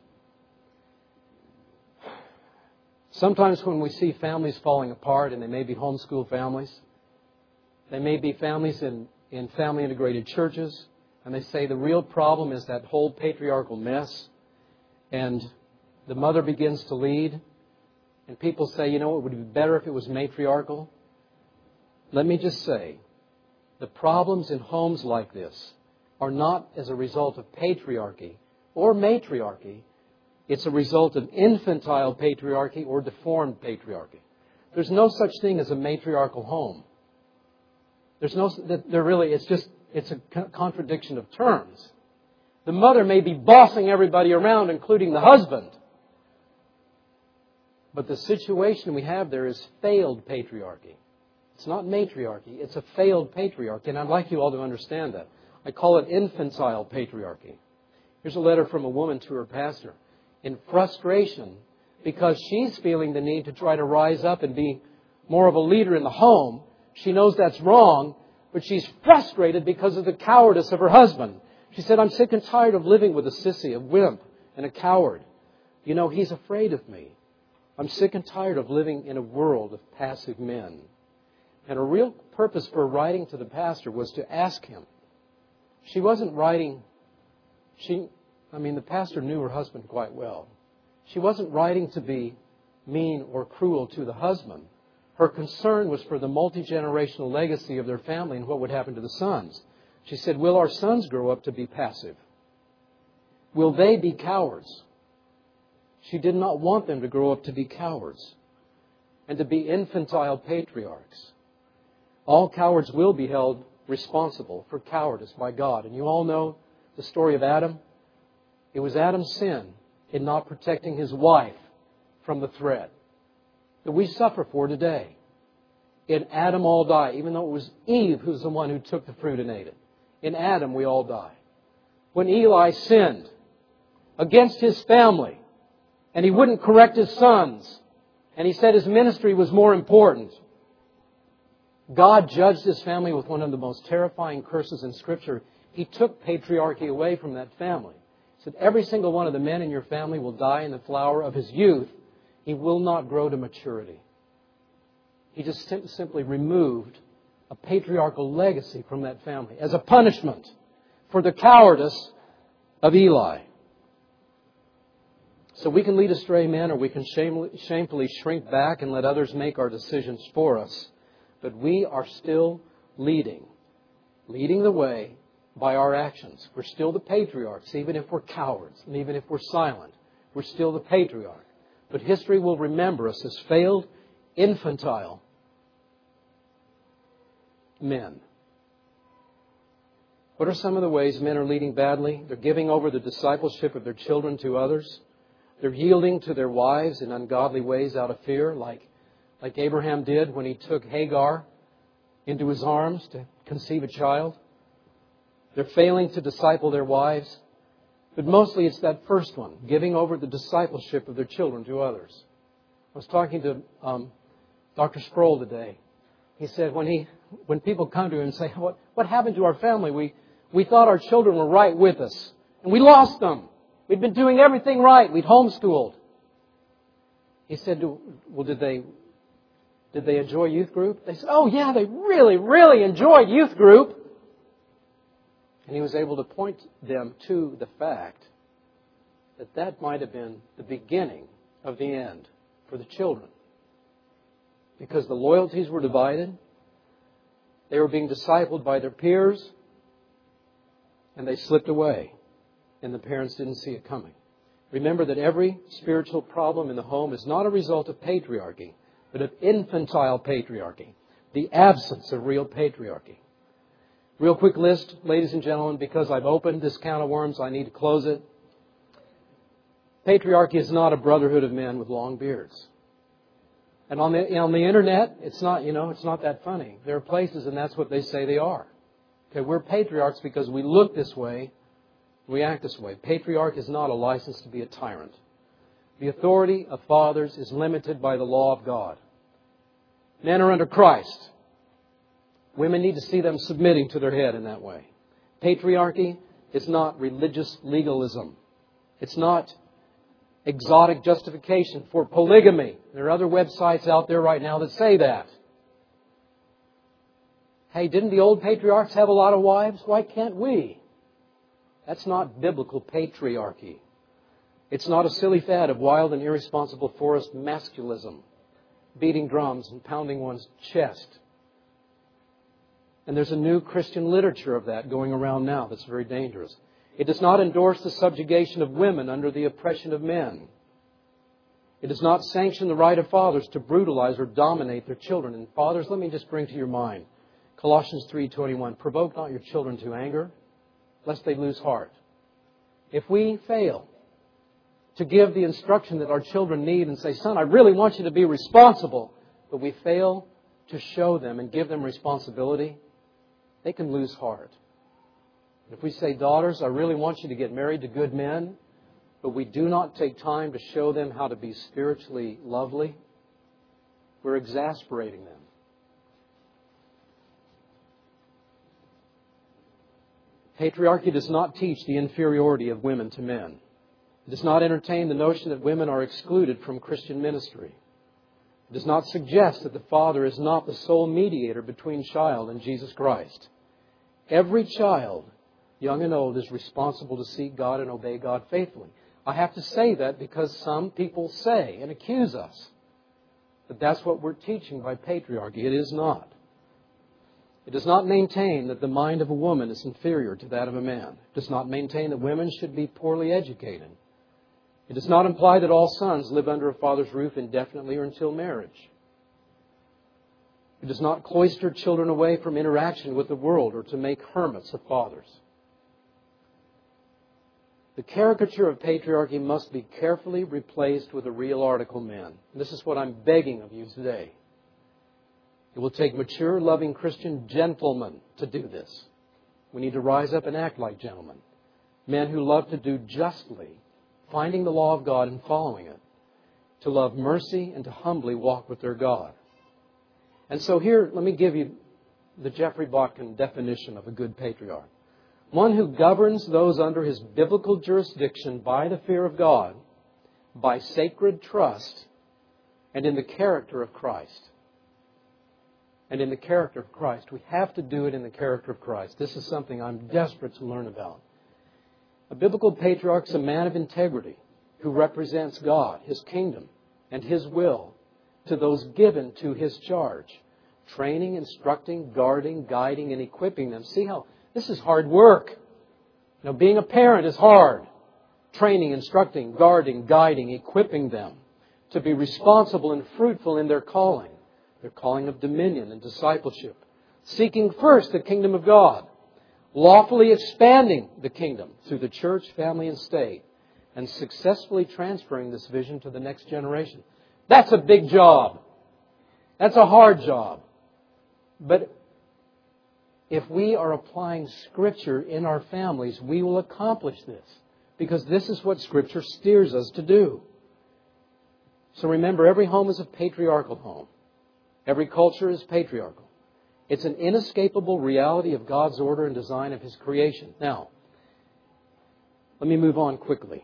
Sometimes when we see families falling apart, and they may be homeschool families, they may be families in, in family integrated churches, and they say the real problem is that whole patriarchal mess, and the mother begins to lead, and people say, you know, it would be better if it was matriarchal. Let me just say, the problems in homes like this are not as a result of patriarchy or matriarchy. It's a result of infantile patriarchy or deformed patriarchy. There's no such thing as a matriarchal home. There's no, there really, it's just, it's a contradiction of terms. The mother may be bossing everybody around, including the husband. But the situation we have there is failed patriarchy. It's not matriarchy. It's a failed patriarchy. And I'd like you all to understand that. I call it infantile patriarchy. Here's a letter from a woman to her pastor. In frustration, because she's feeling the need to try to rise up and be more of a leader in the home. She knows that's wrong, but she's frustrated because of the cowardice of her husband. She said, I'm sick and tired of living with a sissy, a wimp, and a coward. You know, he's afraid of me. I'm sick and tired of living in a world of passive men. And her real purpose for writing to the pastor was to ask him. She wasn't writing, she, I mean, the pastor knew her husband quite well. She wasn't writing to be mean or cruel to the husband. Her concern was for the multi-generational legacy of their family and what would happen to the sons. She said, will our sons grow up to be passive? Will they be cowards? She did not want them to grow up to be cowards and to be infantile patriarchs. All cowards will be held responsible for cowardice by God. And you all know the story of Adam. It was Adam's sin in not protecting his wife from the threat that we suffer for today. In Adam all die, even though it was Eve who was the one who took the fruit and ate it. In Adam we all die. When Eli sinned against his family and he wouldn't correct his sons and he said his ministry was more important, God judged his family with one of the most terrifying curses in Scripture. He took patriarchy away from that family. He said, every single one of the men in your family will die in the flower of his youth. He will not grow to maturity. He just sim- simply removed a patriarchal legacy from that family as a punishment for the cowardice of Eli. So we can lead astray men, or we can shame- shamefully shrink back and let others make our decisions for us. But we are still leading, leading the way by our actions. We're still the patriarchs, even if we're cowards, and even if we're silent. We're still the patriarch. But history will remember us as failed, infantile men. What are some of the ways men are leading badly? They're giving over the discipleship of their children to others. They're yielding to their wives in ungodly ways out of fear, like, like Abraham did when he took Hagar into his arms to conceive a child. They're failing to disciple their wives. But mostly it's that first one, giving over the discipleship of their children to others. I was talking to um, Doctor Sproul today. He said when he when people come to him and say, what, what happened to our family? We, we thought our children were right with us, and we lost them. We'd been doing everything right. We'd homeschooled. He said, well, did they, did they enjoy youth group? They said, oh, yeah, they really, really enjoyed youth group. And he was able to point them to the fact that that might have been the beginning of the end for the children. Because the loyalties were divided. They were being discipled by their peers. And they slipped away. And the parents didn't see it coming. Remember that every spiritual problem in the home is not a result of patriarchy, but of infantile patriarchy. The absence of real patriarchy. Real quick list, ladies and gentlemen, because I've opened this can of worms, I need to close it. Patriarchy is not a brotherhood of men with long beards. And on the on the internet, it's not, you know, it's not that funny. There are places, and that's what they say they are. Okay, we're patriarchs because we look this way, we act this way. Patriarch is not a license to be a tyrant. The authority of fathers is limited by the law of God. Men are under Christ. Women need to see them submitting to their head in that way. Patriarchy is not religious legalism. It's not exotic justification for polygamy. There are other websites out there right now that say that. Hey, didn't the old patriarchs have a lot of wives? Why can't we? That's not biblical patriarchy. It's not a silly fad of wild and irresponsible forest masculism, beating drums and pounding one's chest. And there's a new Christian literature of that going around now that's very dangerous. It does not endorse the subjugation of women under the oppression of men. It does not sanction the right of fathers to brutalize or dominate their children. And fathers, let me just bring to your mind Colossians three twenty-one. Provoke not your children to anger, lest they lose heart. If we fail to give the instruction that our children need and say, son, I really want you to be responsible, but we fail to show them and give them responsibility, they can lose heart. If we say, daughters, I really want you to get married to good men, but we do not take time to show them how to be spiritually lovely, we're exasperating them. Patriarchy does not teach the inferiority of women to men. It does not entertain the notion that women are excluded from Christian ministry. It does not suggest that the father is not the sole mediator between child and Jesus Christ. Every child, young and old, is responsible to seek God and obey God faithfully. I have to say that because some people say and accuse us But that's what we're teaching by patriarchy. It is not. It does not maintain that the mind of a woman is inferior to that of a man. It does not maintain that women should be poorly educated. It does not imply that all sons live under a father's roof indefinitely or until marriage. It does not cloister children away from interaction with the world or to make hermits of fathers. The caricature of patriarchy must be carefully replaced with a real article man. And this is what I'm begging of you today. It will take mature, loving Christian gentlemen to do this. We need to rise up and act like gentlemen. Men who love to do justly, finding the law of God and following it. To love mercy and to humbly walk with their God. And so here, let me give you the Jeffrey Botkin definition of a good patriarch. One who governs those under his biblical jurisdiction by the fear of God, by sacred trust, and in the character of Christ. And in the character of Christ. We have to do it in the character of Christ. This is something I'm desperate to learn about. A biblical patriarch is a man of integrity who represents God, His kingdom, and His will to those given to His charge. Training, instructing, guarding, guiding, and equipping them. See how this is hard work. You know, being a parent is hard. Training, instructing, guarding, guiding, equipping them to be responsible and fruitful in their calling. Their calling of dominion and discipleship. Seeking first the kingdom of God. Lawfully expanding the kingdom through the church, family, and state. And successfully transferring this vision to the next generation. That's a big job. That's a hard job. But if we are applying Scripture in our families, we will accomplish this. Because this is what Scripture steers us to do. So remember, every home is a patriarchal home. Every culture is patriarchal. It's an inescapable reality of God's order and design of His creation. Now, let me move on quickly.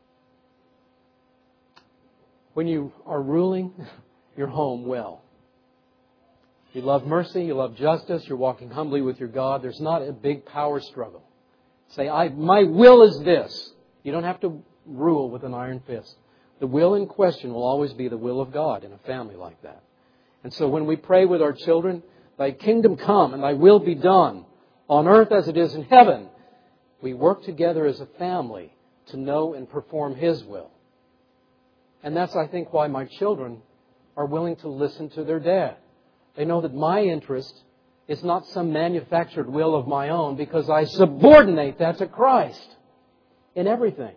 When you are ruling your home well, you love mercy, you love justice, you're walking humbly with your God, there's not a big power struggle. Say, I, my will is this. You don't have to rule with an iron fist. The will in question will always be the will of God in a family like that. And so when we pray with our children, Thy kingdom come and Thy will be done on earth as it is in heaven, we work together as a family to know and perform His will. And that's, I think, why my children are willing to listen to their dad. They know that my interest is not some manufactured will of my own because I subordinate that to Christ in everything.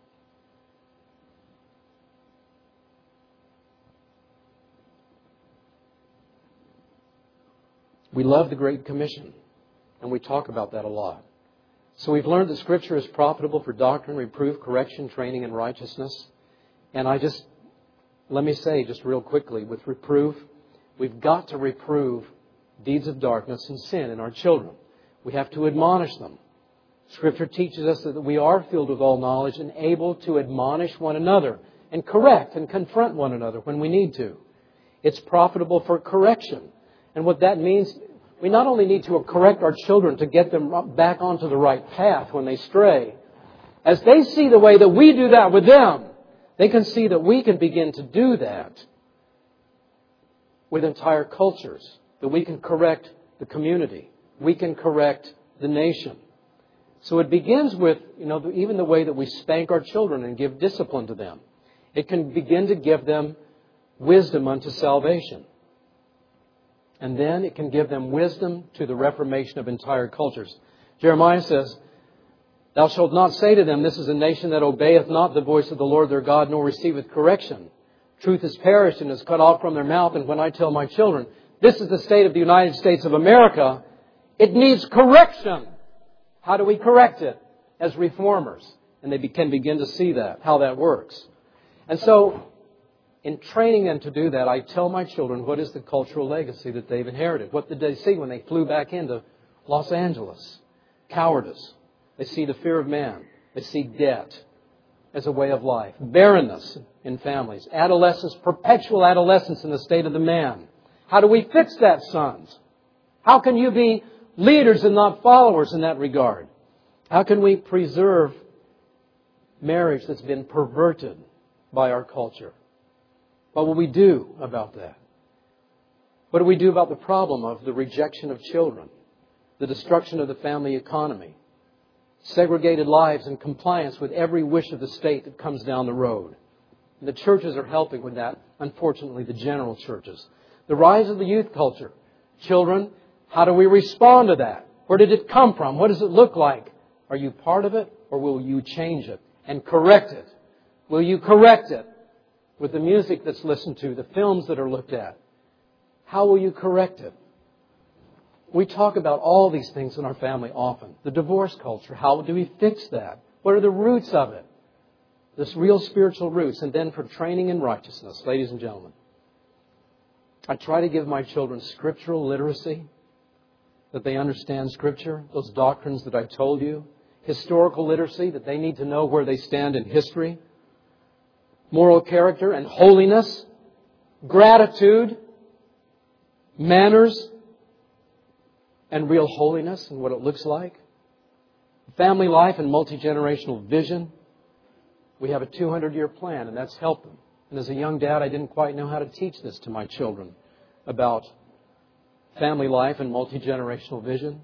We love the Great Commission, and we talk about that a lot. So we've learned that Scripture is profitable for doctrine, reproof, correction, training, and righteousness. And I just, let me say just real quickly, with reproof, we've got to reprove deeds of darkness and sin in our children. We have to admonish them. Scripture teaches us that we are filled with all knowledge and able to admonish one another and correct and confront one another when we need to. It's profitable for correction. And what that means, we not only need to correct our children to get them back onto the right path when they stray. As they see the way that we do that with them, they can see that we can begin to do that with entire cultures. That we can correct the community. We can correct the nation. So it begins with, you know, even the way that we spank our children and give discipline to them. It can begin to give them wisdom unto salvation. And then it can give them wisdom to the reformation of entire cultures. Jeremiah says, Thou shalt not say to them, This is a nation that obeyeth not the voice of the Lord their God, nor receiveth correction. Truth is perished and is cut off from their mouth. And when I tell my children, this is the state of the United States of America, it needs correction. How do we correct it? As reformers. And they can begin to see that, how that works. And so, in training them to do that, I tell my children what is the cultural legacy that they've inherited. What did they see when they flew back into Los Angeles? Cowardice. They see the fear of man. They see debt as a way of life. Barrenness in families. Adolescence, perpetual adolescence in the state of the man. How do we fix that, sons? How can you be leaders and not followers in that regard? How can we preserve marriage that's been perverted by our culture? What will we do about that? What do we do about the problem of the rejection of children, the destruction of the family economy, segregated lives and compliance with every wish of the state that comes down the road? And the churches are helping with that, unfortunately, the general churches. The rise of the youth culture. Children, how do we respond to that? Where did it come from? What does it look like? Are you part of it, or will you change it and correct it? Will you correct it with the music that's listened to, the films that are looked at? How will you correct it? We talk about all these things in our family often. The divorce culture, how do we fix that? What are the roots of it? This real spiritual roots. And then for training in righteousness, ladies and gentlemen, I try to give my children scriptural literacy, that they understand Scripture, those doctrines that I told you. Historical literacy, that they need to know where they stand in history. Moral character and holiness. Gratitude. Manners. And real holiness and what it looks like. Family life and multi-generational vision. We have a two hundred year plan, and that's helped them. And as a young dad, I didn't quite know how to teach this to my children about family life and multi-generational vision.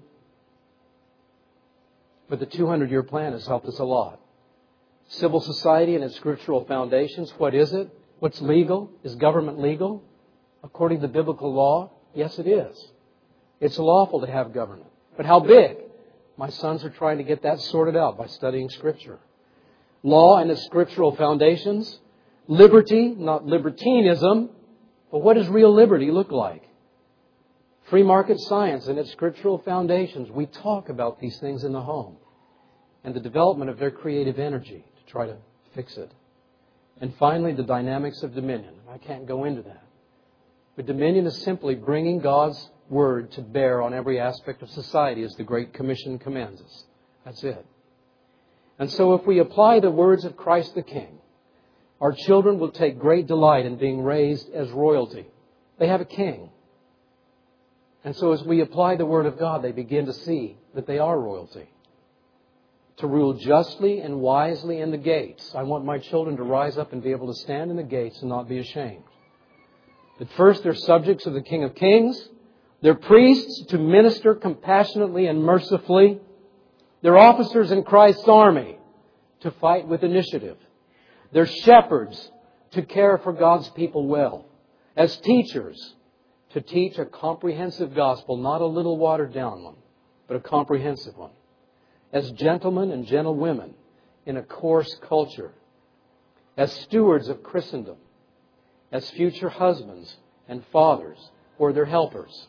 But the two hundred year plan has helped us a lot. Civil society and its scriptural foundations. What is it? What's legal? Is government legal? According to biblical law, yes, it is. It's lawful to have government. But how big? My sons are trying to get that sorted out by studying Scripture. Law and its scriptural foundations. Liberty, not libertinism. But what does real liberty look like? Free market science and its scriptural foundations. We talk about these things in the home. And the development of their creative energy to try to fix it. And finally, the dynamics of dominion. I can't go into that. But dominion is simply bringing God's Word to bear on every aspect of society as the Great Commission commands us. That's it. And so if we apply the words of Christ the King, our children will take great delight in being raised as royalty. They have a king. And so as we apply the Word of God, they begin to see that they are royalty. To rule justly and wisely in the gates. I want my children to rise up and be able to stand in the gates and not be ashamed. But first, they're subjects of the King of Kings. They're priests to minister compassionately and mercifully. They're officers in Christ's army to fight with initiative. They're shepherds to care for God's people well. As teachers, to teach a comprehensive gospel, not a little watered down one, but a comprehensive one. As gentlemen and gentlewomen in a coarse culture. As stewards of Christendom. As future husbands and fathers or their helpers.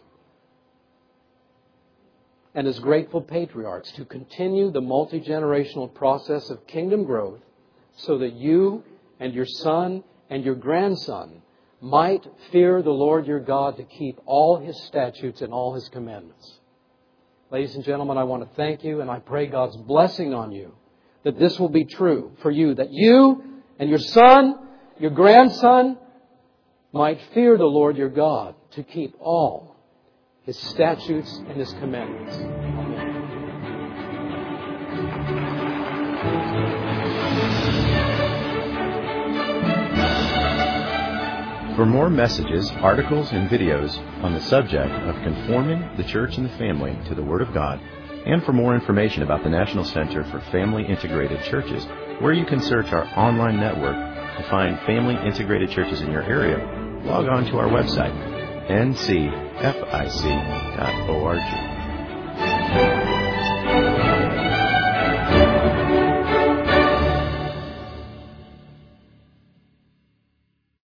And as grateful patriarchs to continue the multi-generational process of kingdom growth so that you and your son and your grandson might fear the Lord your God to keep all His statutes and all His commandments. Ladies and gentlemen, I want to thank you and I pray God's blessing on you that this will be true for you, that you and your son, your grandson might fear the Lord your God to keep all His statutes and His commandments. Amen. For more messages, articles, and videos on the subject of conforming the church and the family to the Word of God, and for more information about the National Center for Family Integrated Churches, where you can search our online network to find family integrated churches in your area, log on to our website, n c f i c dot org.